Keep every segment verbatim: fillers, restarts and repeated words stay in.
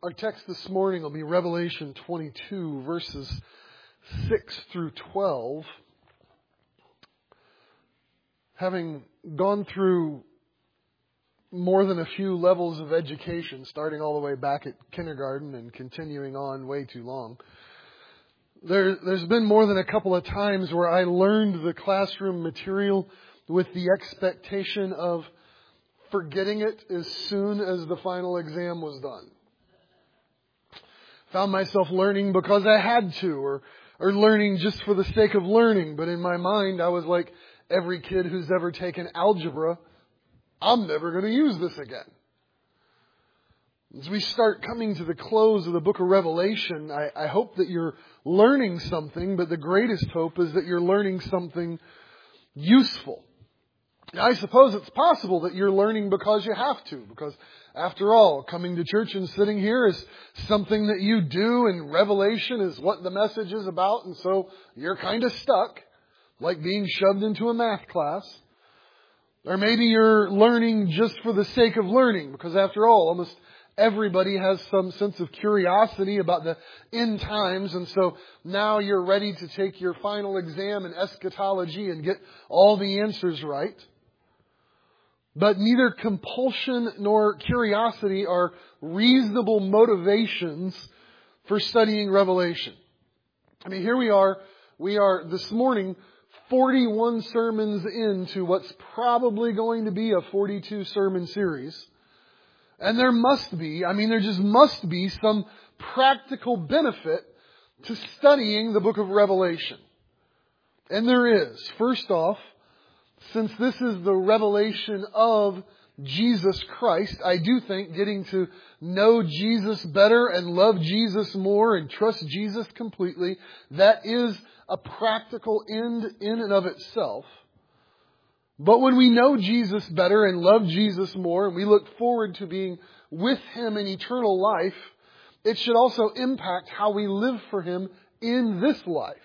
Our text this morning will be Revelation twenty-two, verses six through twelve. Having gone through more than a few levels of education, starting all the way back at kindergarten and continuing on way too long, there, there's been more than a couple of times where I learned the classroom material with the expectation of forgetting it as soon as the final exam was done. Found myself learning because I had to, or or learning just for the sake of learning. But in my mind, I was like every kid who's ever taken algebra. I'm never going to use this again. As we start coming to the close of the book of Revelation, I, I hope that you're learning something, but the greatest hope is that you're learning something useful. Now, I suppose it's possible that you're learning because you have to, because after all, coming to church and sitting here is something that you do, and Revelation is what the message is about, and so you're kind of stuck, like being shoved into a math class. Or maybe you're learning just for the sake of learning, because after all, almost everybody has some sense of curiosity about the end times, and so now you're ready to take your final exam in eschatology and get all the answers right. But neither compulsion nor curiosity are reasonable motivations for studying Revelation. I mean, here we are. We are this morning forty-one sermons into what's probably going to be a forty-two sermon series. And there must be, I mean, there just must be some practical benefit to studying the book of Revelation. And there is. First off, since this is the revelation of Jesus Christ, I do think getting to know Jesus better and love Jesus more and trust Jesus completely, that is a practical end in and of itself. But when we know Jesus better and love Jesus more, and we look forward to being with Him in eternal life, it should also impact how we live for Him in this life.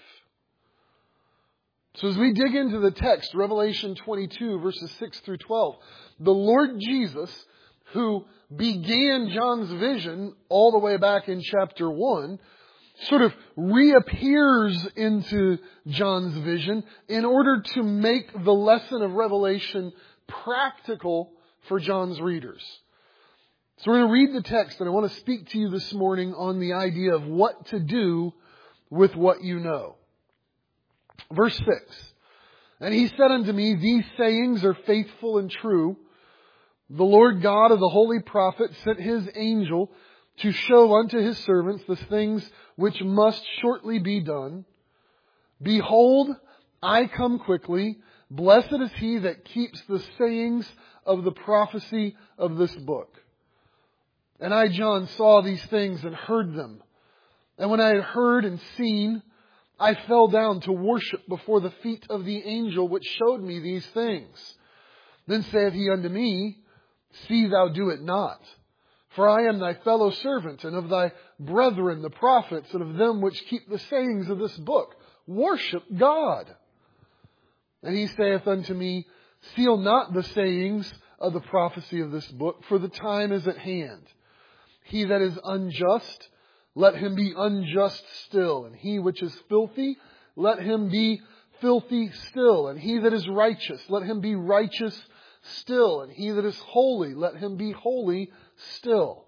So as we dig into the text, Revelation twenty-two, verses six through twelve, the Lord Jesus, who began John's vision all the way back in chapter one, sort of reappears into John's vision in order to make the lesson of Revelation practical for John's readers. So we're going to read the text, and I want to speak to you this morning on the idea of what to do with what you know. Verse six, and he said unto me, these sayings are faithful and true. The Lord God of the holy prophet sent his angel to show unto his servants the things which must shortly be done. Behold, I come quickly. Blessed is he that keeps the sayings of the prophecy of this book. And I, John, saw these things and heard them. And when I had heard and seen, I fell down to worship before the feet of the angel which showed me these things. Then saith he unto me, see thou do it not. For I am thy fellow servant, and of thy brethren the prophets, and of them which keep the sayings of this book. Worship God. And he saith unto me, seal not the sayings of the prophecy of this book, for the time is at hand. He that is unjust, let him be unjust still. And he which is filthy, let him be filthy still. And he that is righteous, let him be righteous still. And he that is holy, let him be holy still.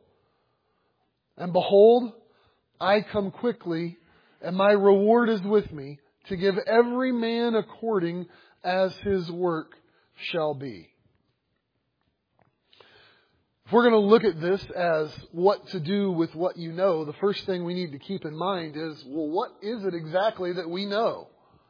And behold, I come quickly, and my reward is with me, to give every man according as his work shall be. If we're going to look at this as what to do with what you know, the first thing we need to keep in mind is, well, what is it exactly that we know?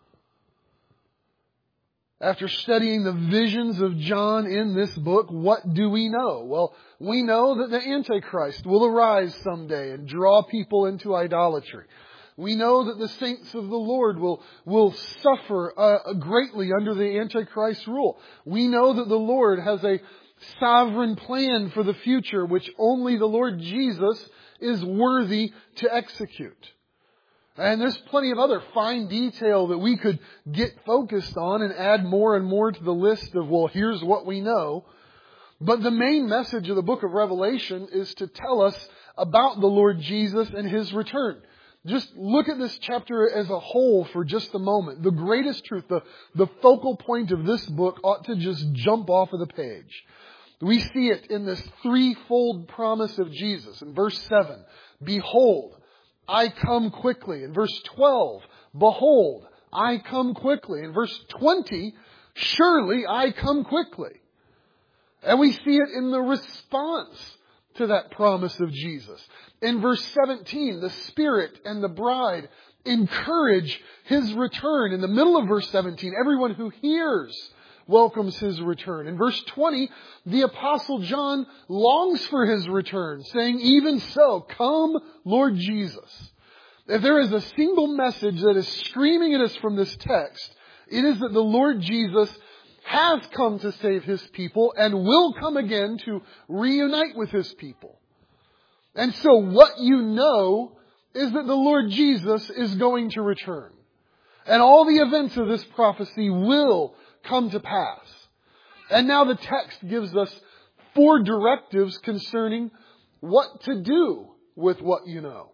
After studying the visions of John in this book, what do we know? Well, we know that the Antichrist will arise someday and draw people into idolatry. We know that the saints of the Lord will, will suffer uh, greatly under the Antichrist rule. We know that the Lord has a sovereign plan for the future, which only the Lord Jesus is worthy to execute. And there's plenty of other fine detail that we could get focused on and add more and more to the list of, well, here's what we know. But the main message of the book of Revelation is to tell us about the Lord Jesus and His return. Just look at this chapter as a whole for just a moment. The greatest truth, the, the focal point of this book ought to just jump off of the page. We see it in this threefold promise of Jesus. In verse seven, behold, I come quickly. In verse twelve, behold, I come quickly. In verse twenty, surely I come quickly. And we see it in the response to that promise of Jesus. In verse seventeen, the Spirit and the bride encourage His return. In the middle of verse seventeen, everyone who hears welcomes His return. In verse twenty, the Apostle John longs for His return, saying, even so, come, Lord Jesus. If there is a single message that is screaming at us from this text, it is that the Lord Jesus has come to save His people and will come again to reunite with His people. And so what you know is that the Lord Jesus is going to return. And all the events of this prophecy will come to pass. And now the text gives us four directives concerning what to do with what you know.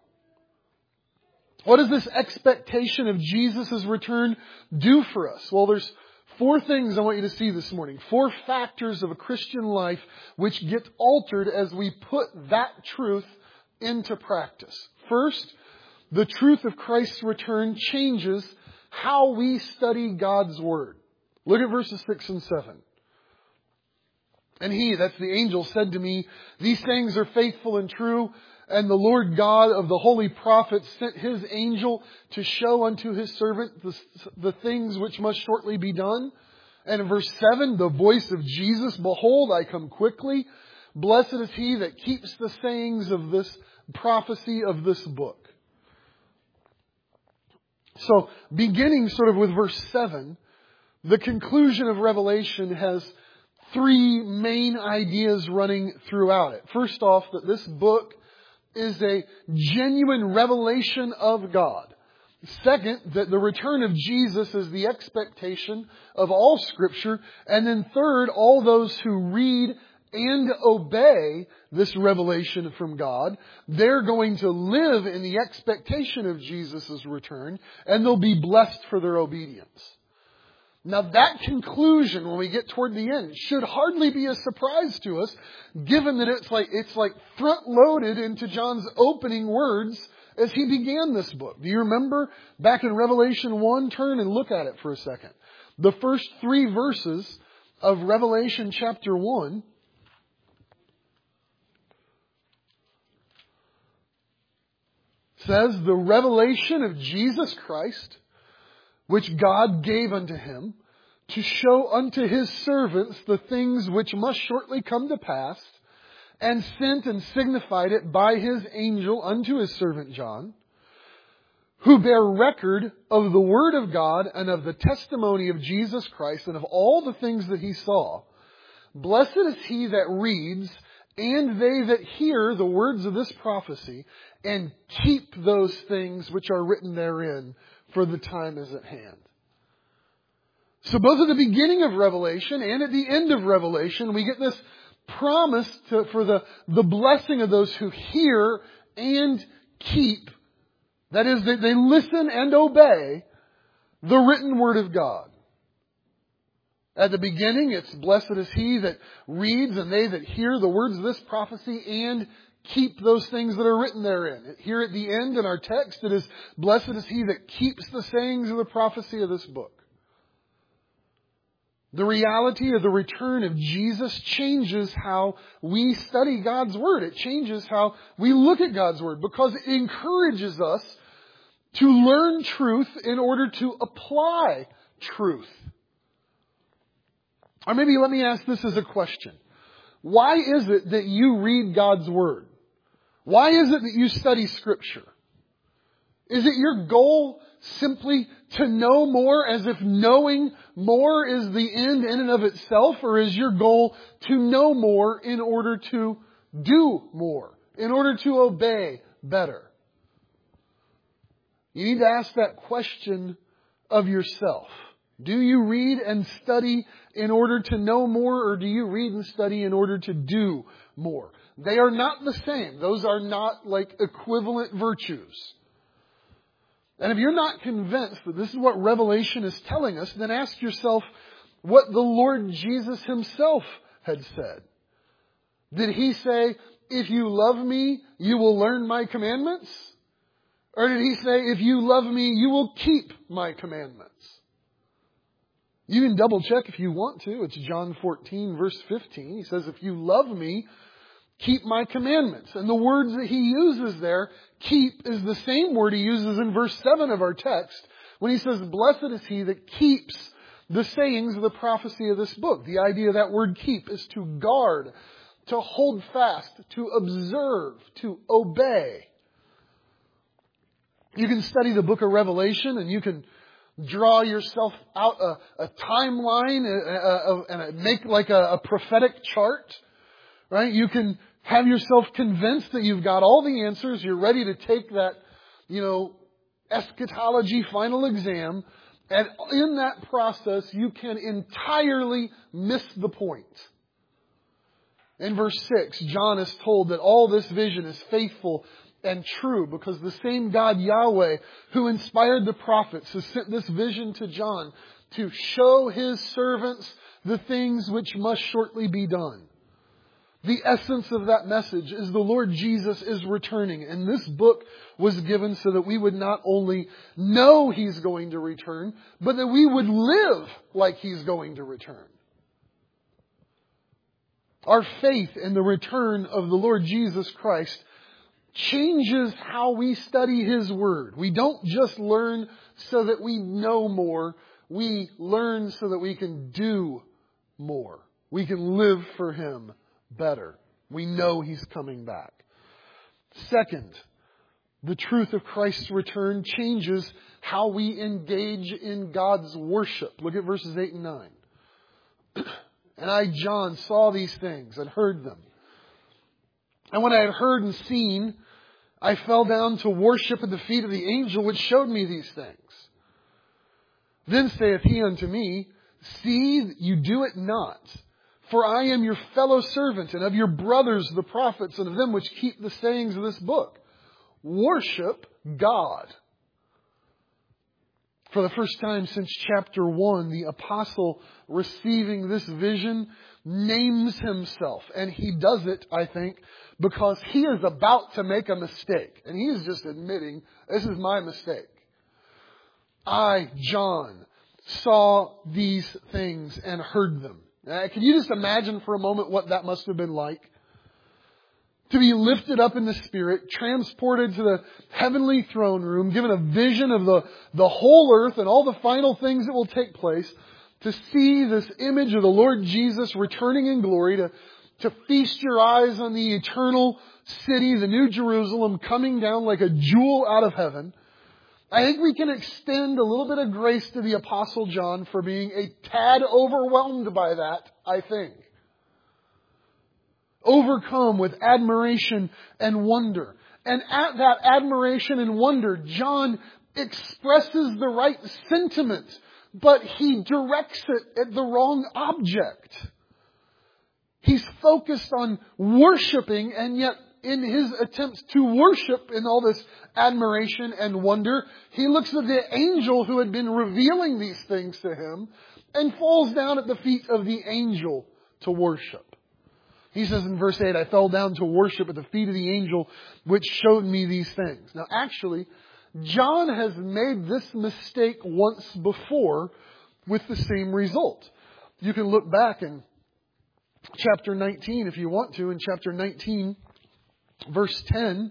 What does this expectation of Jesus' return do for us? Well, there's four things I want you to see this morning. Four factors of a Christian life which get altered as we put that truth into practice. First, the truth of Christ's return changes how we study God's Word. Look at verses six and seven. And He, that's the angel, said to me, these things are faithful and true, and the Lord God of the holy prophets sent His angel to show unto His servant the, the things which must shortly be done. And in verse seven, the voice of Jesus, behold, I come quickly. Blessed is he that keeps the sayings of this prophecy of this book. So, beginning sort of with verse seven, the conclusion of Revelation has three main ideas running throughout it. First off, that this book is a genuine revelation of God. Second, that the return of Jesus is the expectation of all Scripture. And then third, all those who read and obey this revelation from God, they're going to live in the expectation of Jesus' return, and they'll be blessed for their obedience. Now that conclusion, when we get toward the end, should hardly be a surprise to us, given that it's like, it's like front-loaded into John's opening words as he began this book. Do you remember back in Revelation one? Turn and look at it for a second. The first three verses of Revelation chapter one says, the revelation of Jesus Christ, which God gave unto Him, to show unto His servants the things which must shortly come to pass, and sent and signified it by His angel unto His servant John, who bear record of the Word of God and of the testimony of Jesus Christ and of all the things that He saw. Blessed is he that reads, and they that hear the words of this prophecy, and keep those things which are written therein, for the time is at hand. So both at the beginning of Revelation and at the end of Revelation, we get this promise to, for the, the blessing of those who hear and keep. That is, they, they listen and obey the written Word of God. At the beginning, it's blessed is he that reads and they that hear the words of this prophecy and keep those things that are written therein. Here at the end in our text, it is blessed is he that keeps the sayings of the prophecy of this book. The reality of the return of Jesus changes how we study God's Word. It changes how we look at God's Word, because it encourages us to learn truth in order to apply truth. Or maybe let me ask this as a question. Why is it that you read God's Word? Why is it that you study Scripture? Is it your goal simply to know more, as if knowing more is the end in and of itself? Or is your goal to know more in order to do more, in order to obey better? You need to ask that question of yourself. Do you read and study in order to know more, or do you read and study in order to do more? They are not the same. Those are not like equivalent virtues. And if you're not convinced that this is what Revelation is telling us, then ask yourself what the Lord Jesus Himself had said. Did He say, if you love me, you will learn my commandments? Or did He say, if you love me, you will keep my commandments? You can double check if you want to. It's John fourteen, verse fifteen. He says, if you love me, keep my commandments. And the words that He uses there, keep, is the same word He uses in verse seven of our text when He says, blessed is he that keeps the sayings of the prophecy of this book. The idea of that word keep is to guard, to hold fast, to observe, to obey. You can study the book of Revelation and you can draw yourself out a, a timeline and make like a, a prophetic chart, right? You can have yourself convinced that you've got all the answers. You're ready to take that, you know, eschatology final exam. And in that process, you can entirely miss the point. In verse six, John is told that all this vision is faithful and true because the same God, Yahweh, who inspired the prophets, has sent this vision to John to show His servants the things which must shortly be done. The essence of that message is the Lord Jesus is returning. And this book was given so that we would not only know He's going to return, but that we would live like He's going to return. Our faith in the return of the Lord Jesus Christ changes how we study His Word. We don't just learn so that we know more. We learn so that we can do more. We can live for Him better. We know He's coming back. Second, the truth of Christ's return changes how we engage in God's worship. Look at verses eight and nine. And I, John, saw these things and heard them. And when I had heard and seen, I fell down to worship at the feet of the angel which showed me these things. Then saith he unto me, see, you do it not. For I am your fellow servant, and of your brothers the prophets, and of them which keep the sayings of this book. Worship God. For the first time since chapter one, the apostle receiving this vision names himself. And he does it, I think, because he is about to make a mistake. And he is just admitting, this is my mistake. I, John, saw these things and heard them. Uh, can you just imagine for a moment what that must have been like? To be lifted up in the Spirit, transported to the heavenly throne room, given a vision of the, the whole earth and all the final things that will take place, to see this image of the Lord Jesus returning in glory, to, to feast your eyes on the eternal city, the New Jerusalem, coming down like a jewel out of heaven. I think we can extend a little bit of grace to the Apostle John for being a tad overwhelmed by that, I think. Overcome with admiration and wonder. And at that admiration and wonder, John expresses the right sentiment, but he directs it at the wrong object. He's focused on worshiping, and yet in his attempts to worship in all this admiration and wonder, he looks at the angel who had been revealing these things to him and falls down at the feet of the angel to worship. He says in verse eight, I fell down to worship at the feet of the angel which showed me these things. Now actually, John has made this mistake once before with the same result. You can look back in chapter nineteen if you want to. In chapter nineteen, verse ten,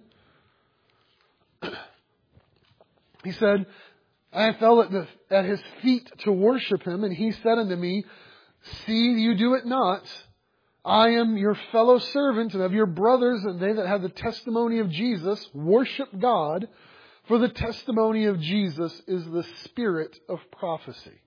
he said, I fell at, the, at his feet to worship him, and he said unto me, see, you do it not. I am your fellow servant and of your brothers, and they that have the testimony of Jesus. Worship God, for the testimony of Jesus is the spirit of prophecy.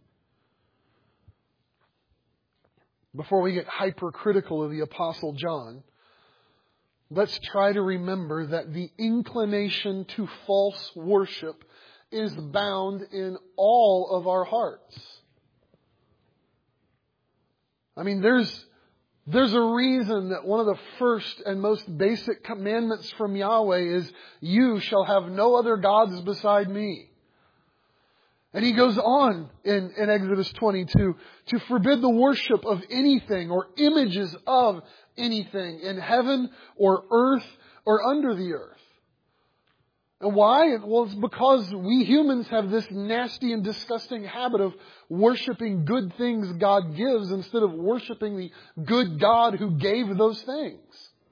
Before we get hypercritical of the Apostle John, let's try to remember that the inclination to false worship is bound in all of our hearts. I mean, there's there's a reason that one of the first and most basic commandments from Yahweh is, you shall have no other gods beside me. And he goes on in, in Exodus twenty-two to forbid the worship of anything or images of anything in heaven or earth or under the earth. And why? Well, it's because we humans have this nasty and disgusting habit of worshiping good things God gives instead of worshiping the good God who gave those things.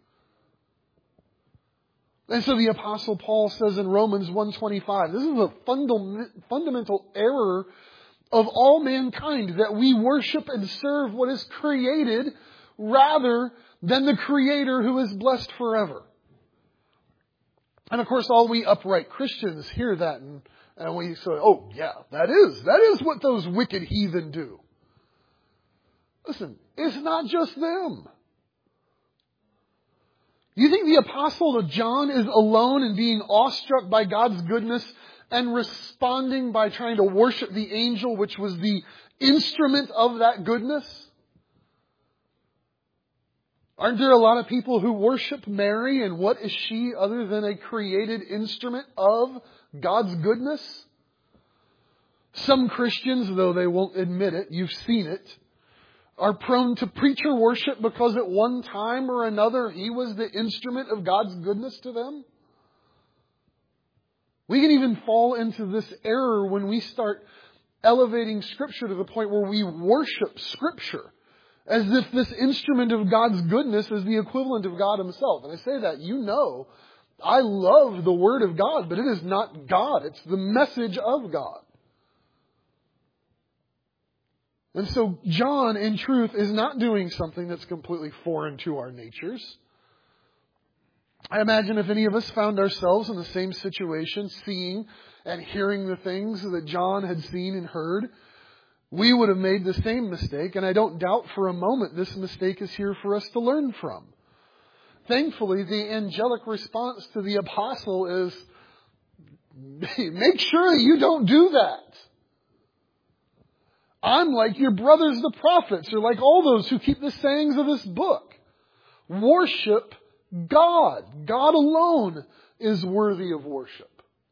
And so the Apostle Paul says in Romans one twenty-five, this is a fundam- fundamental error of all mankind, that we worship and serve what is created rather than the Creator who is blessed forever. And of course, all we upright Christians hear that and, and we say, oh yeah, that is, that is what those wicked heathen do. Listen, it's not just them. You think the Apostle John is alone in being awestruck by God's goodness and responding by trying to worship the angel which was the instrument of that goodness? Aren't there a lot of people who worship Mary, and what is she other than a created instrument of God's goodness? Some Christians, though they won't admit it, you've seen it, are prone to preacher worship because at one time or another he was the instrument of God's goodness to them. We can even fall into this error when we start elevating Scripture to the point where we worship Scripture as if this instrument of God's goodness is the equivalent of God Himself. And I say that, you know, I love the Word of God, but it is not God. It's the message of God. And so John, in truth, is not doing something that's completely foreign to our natures. I imagine if any of us found ourselves in the same situation, seeing and hearing the things that John had seen and heard, we would have made the same mistake, and I don't doubt for a moment this mistake is here for us to learn from. Thankfully, the angelic response to the apostle is, make sure that you don't do that. I'm like your brothers the prophets, or like all those who keep the sayings of this book. Worship God. God alone is worthy of worship.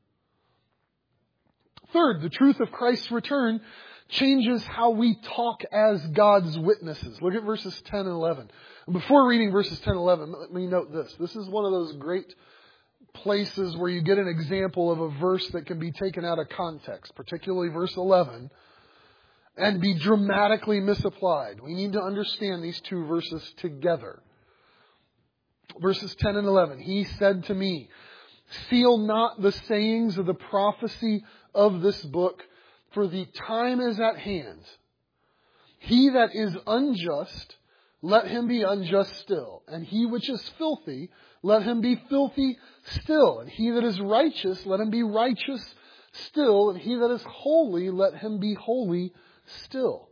Third, the truth of Christ's return changes how we talk as God's witnesses. Look at verses ten and eleven. Before reading verses ten and eleven, let me note this. This is one of those great places where you get an example of a verse that can be taken out of context, particularly verse eleven, and be dramatically misapplied. We need to understand these two verses together. Verses ten and eleven. He said to me, seal not the sayings of the prophecy of this book, for the time is at hand. He that is unjust, let him be unjust still. And he which is filthy, let him be filthy still. And he that is righteous, let him be righteous still. And he that is holy, let him be holy still.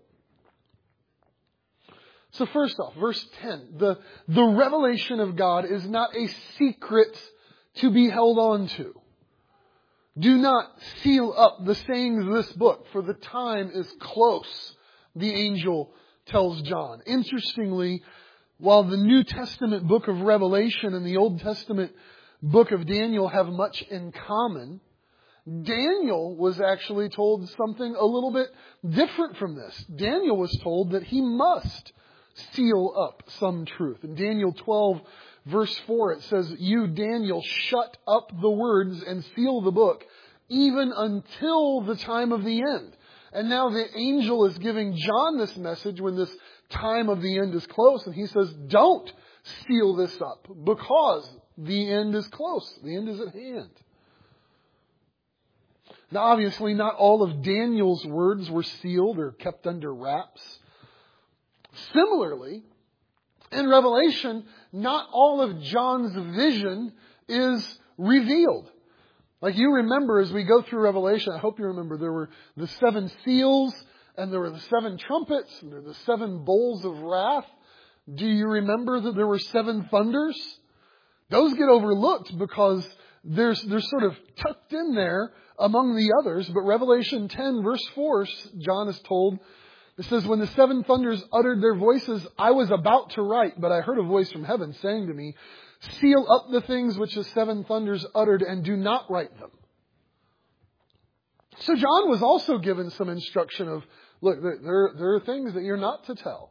So first off, verse ten, the, the revelation of God is not a secret to be held on to. Do not seal up the sayings of this book, for the time is close, the angel tells John. Interestingly, while the New Testament book of Revelation and the Old Testament book of Daniel have much in common, Daniel was actually told something a little bit different from this. Daniel was told that he must seal up some truth. In Daniel twelve, verse four, it says, you, Daniel, shut up the words and seal the book, even until the time of the end. And now the angel is giving John this message when this time of the end is close. And he says, don't seal this up, because the end is close. The end is at hand. Now, obviously, not all of Daniel's words were sealed or kept under wraps. Similarly, in Revelation, not all of John's vision is revealed. Like you remember as we go through Revelation, I hope you remember, there were the seven seals, and there were the seven trumpets, and there were the seven bowls of wrath. Do you remember that there were seven thunders? Those get overlooked because there's, they're sort of tucked in there among the others. But Revelation ten, verse four, John is told It says, when the seven thunders uttered their voices, I was about to write, but I heard a voice from heaven saying to me, seal up the things which the seven thunders uttered and do not write them. So John was also given some instruction of, look, there, there are things that you're not to tell.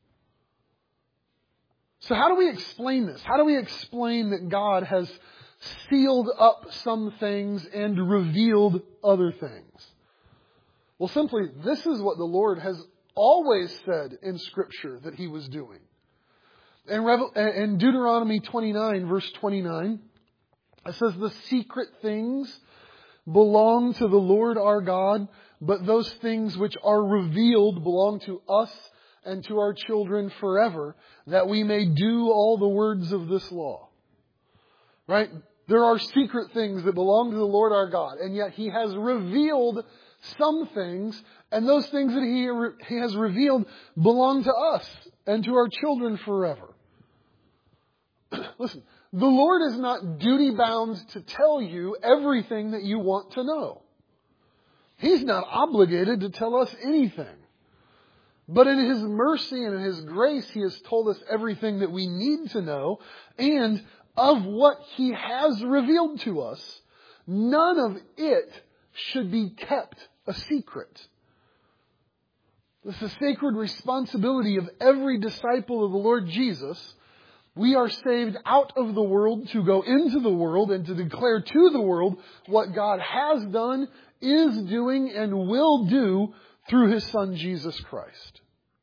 So how do we explain this? How do we explain that God has sealed up some things and revealed other things? Well, simply, this is what the Lord has always said in Scripture that He was doing. In, Revel- in Deuteronomy twenty-nine, verse twenty-nine, it says, the secret things belong to the Lord our God, but those things which are revealed belong to us and to our children forever, that we may do all the words of this law. Right? There are secret things that belong to the Lord our God, and yet He has revealed some things, and those things that He, re- he has revealed belong to us and to our children forever. Listen, the Lord is not duty-bound to tell you everything that you want to know. He's not obligated to tell us anything. But in His mercy and in His grace, He has told us everything that we need to know, and of what He has revealed to us, none of it should be kept a secret. This is a sacred responsibility of every disciple of the Lord Jesus. We are saved out of the world to go into the world and to declare to the world what God has done, is doing, and will do through His Son, Jesus Christ.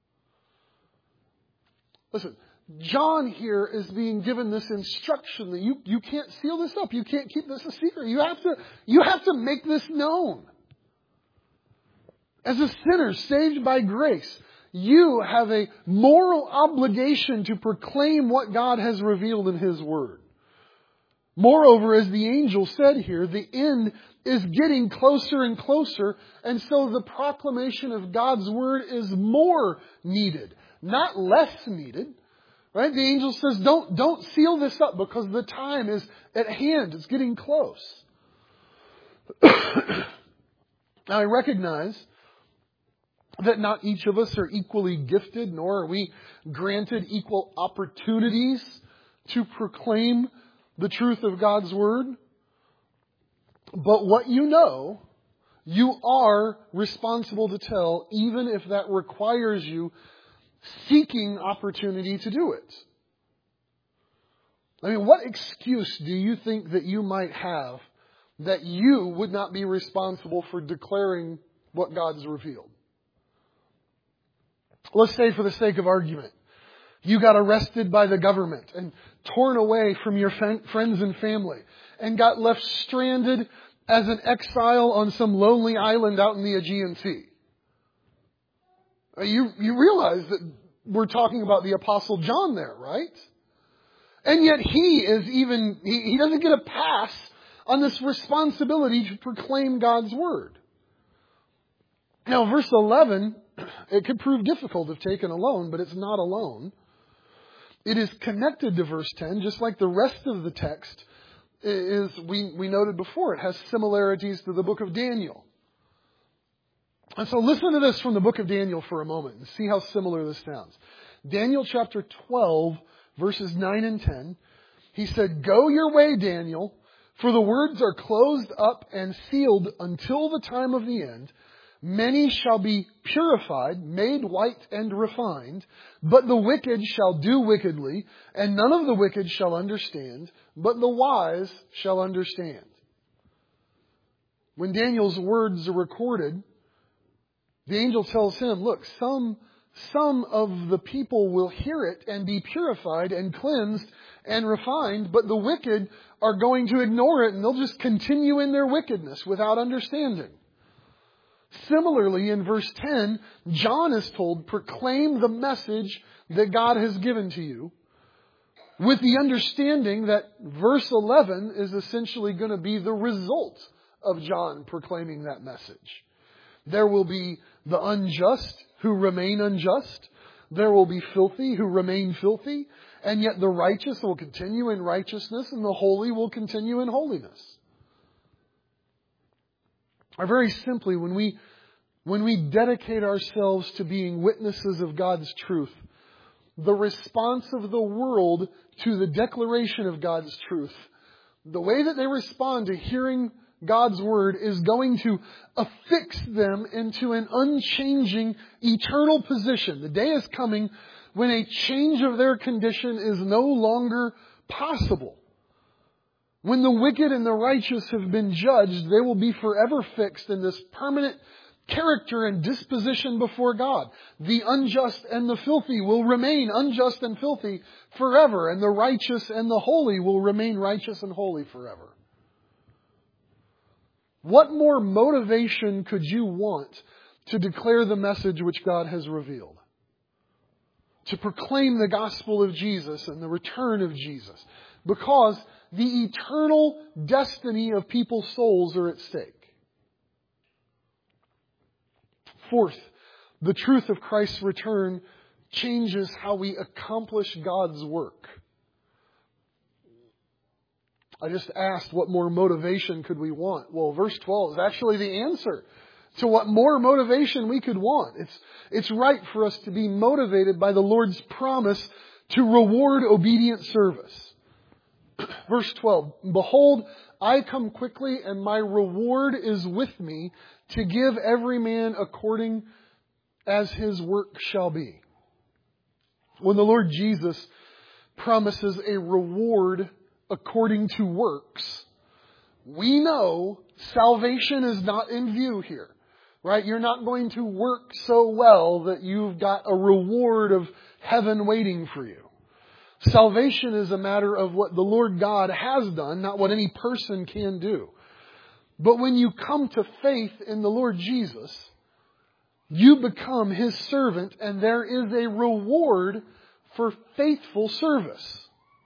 Listen, John here is being given this instruction that you, you can't seal this up. You can't keep this a secret. You have to, you have to make this known. As a sinner saved by grace, you have a moral obligation to proclaim what God has revealed in His Word. Moreover, as the angel said here, the end is getting closer and closer, and so the proclamation of God's Word is more needed, not less needed. Right? The angel says, don't, don't seal this up because the time is at hand. It's getting close. Now, I recognize that not each of us are equally gifted, nor are we granted equal opportunities to proclaim the truth of God's Word. But what you know, you are responsible to tell, even if that requires you seeking opportunity to do it. I mean, what excuse do you think that you might have that you would not be responsible for declaring what God's revealed? Let's say, for the sake of argument, you got arrested by the government and torn away from your friends and family and got left stranded as an exile on some lonely island out in the Aegean Sea. You, you realize that we're talking about the Apostle John there, right? And yet he is even, he, he doesn't get a pass on this responsibility to proclaim God's Word. Now, verse eleven, it could prove difficult if taken alone, but it's not alone. It is connected to verse ten, just like the rest of the text is, we, we noted before, it has similarities to the book of Daniel. And so listen to this from the book of Daniel for a moment and see how similar this sounds. Daniel chapter twelve, verses nine and ten. He said, "Go your way, Daniel, for the words are closed up and sealed until the time of the end. Many shall be purified, made white and refined, but the wicked shall do wickedly, and none of the wicked shall understand, but the wise shall understand." When Daniel's words are recorded, the angel tells him, look, some, some of the people will hear it and be purified and cleansed and refined, but the wicked are going to ignore it and they'll just continue in their wickedness without understanding. Similarly, in verse ten, John is told, proclaim the message that God has given to you, with the understanding that verse eleven is essentially going to be the result of John proclaiming that message. There will be the unjust who remain unjust. There will be filthy who remain filthy. And yet the righteous will continue in righteousness and the holy will continue in holiness. Or very simply, when we when we dedicate ourselves to being witnesses of God's truth, the response of the world to the declaration of God's truth, the way that they respond to hearing God's Word is going to affix them into an unchanging, eternal position. The day is coming when a change of their condition is no longer possible. When the wicked and the righteous have been judged, they will be forever fixed in this permanent character and disposition before God. The unjust and the filthy will remain unjust and filthy forever, and the righteous and the holy will remain righteous and holy forever. What more motivation could you want to declare the message which God has revealed? To proclaim the gospel of Jesus and the return of Jesus. Because the eternal destiny of people's souls are at stake. Fourth, the truth of Christ's return changes how we accomplish God's work. I just asked what more motivation could we want? Well, verse twelve is actually the answer to what more motivation we could want. It's, it's right for us to be motivated by the Lord's promise to reward obedient service. Verse twelve, behold, I come quickly and my reward is with me to give every man according as his work shall be. When the Lord Jesus promises a reward according to works, we know salvation is not in view here. Right? You're not going to work so well that you've got a reward of heaven waiting for you. Salvation is a matter of what the Lord God has done, not what any person can do. But when you come to faith in the Lord Jesus, you become His servant, and there is a reward for faithful service.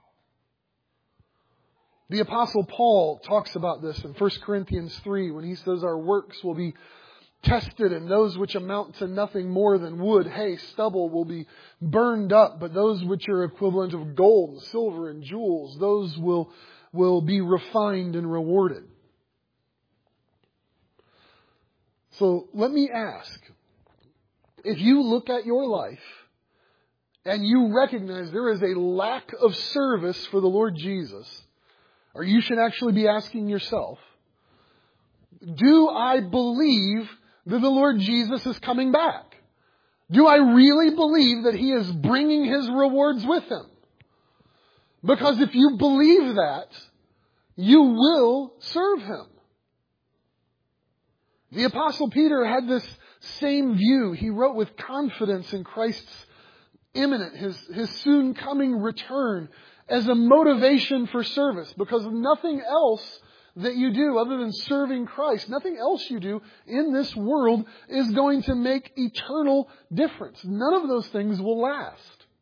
The Apostle Paul talks about this in First Corinthians three when he says our works will be tested, and those which amount to nothing more than wood, hay, stubble will be burned up, but those which are equivalent of gold, silver, and jewels, those will, will be refined and rewarded. So let me ask, if you look at your life and you recognize there is a lack of service for the Lord Jesus, or you should actually be asking yourself, do I believe that the Lord Jesus is coming back? Do I really believe that He is bringing His rewards with Him? Because if you believe that, you will serve Him. The Apostle Peter had this same view. He wrote with confidence in Christ's imminent, His, His soon coming return as a motivation for service, because nothing else that you do other than serving Christ, nothing else you do in this world is going to make eternal difference. None of those things will last.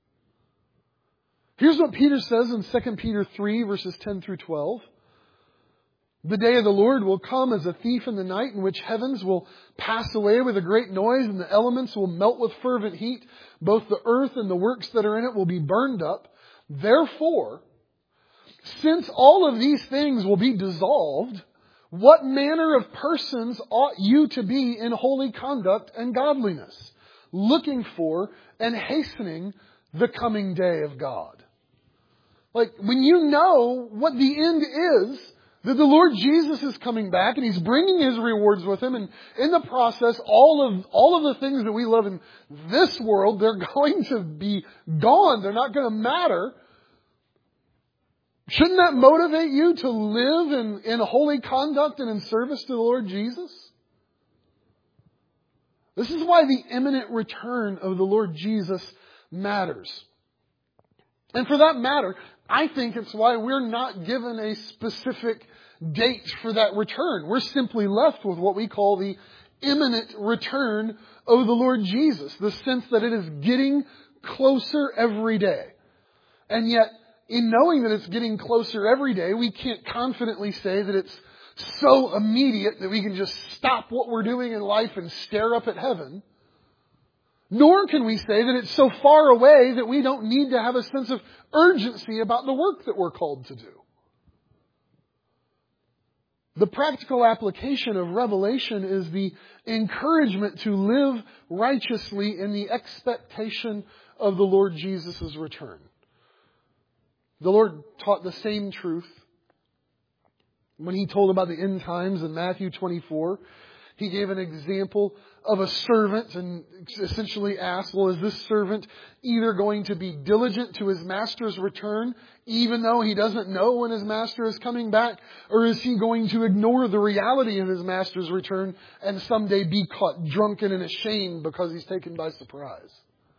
Here's what Peter says in Second Peter three, verses ten through twelve. The day of the Lord will come as a thief in the night, in which heavens will pass away with a great noise, and the elements will melt with fervent heat. Both the earth and the works that are in it will be burned up. Therefore, since all of these things will be dissolved, what manner of persons ought you to be in holy conduct and godliness, looking for and hastening the coming day of God? Like, when you know what the end is, that the Lord Jesus is coming back and He's bringing His rewards with Him, and in the process, all of all of the things that we love in this world, they're going to be gone. They're not going to matter. Shouldn't that motivate you to live in, in holy conduct and in service to the Lord Jesus? This is why the imminent return of the Lord Jesus matters. And for that matter, I think it's why we're not given a specific date for that return. We're simply left with what we call the imminent return of the Lord Jesus. The sense that it is getting closer every day. And yet, in knowing that it's getting closer every day, we can't confidently say that it's so immediate that we can just stop what we're doing in life and stare up at heaven. Nor can we say that it's so far away that we don't need to have a sense of urgency about the work that we're called to do. The practical application of Revelation is the encouragement to live righteously in the expectation of the Lord Jesus' return. The Lord taught the same truth when He told about the end times in Matthew twenty-four. He gave an example of a servant and essentially asked, well, is this servant either going to be diligent to his master's return, even though he doesn't know when his master is coming back? Or is he going to ignore the reality of his master's return and someday be caught drunken and ashamed because he's taken by surprise?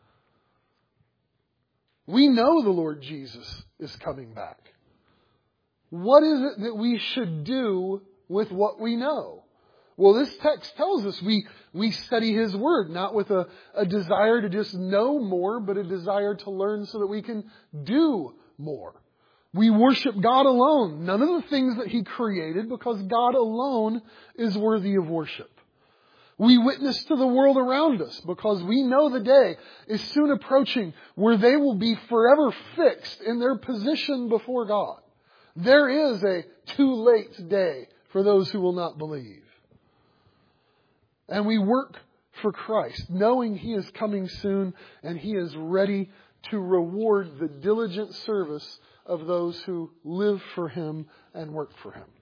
We know the Lord Jesus is coming back. What is it that we should do with what we know? Well, this text tells us we, we study His Word, not with a, a desire to just know more, but a desire to learn so that we can do more. We worship God alone, none of the things that He created, because God alone is worthy of worship. We witness to the world around us because we know the day is soon approaching where they will be forever fixed in their position before God. There is a too late day for those who will not believe. And we work for Christ, knowing He is coming soon and He is ready to reward the diligent service of those who live for Him and work for Him.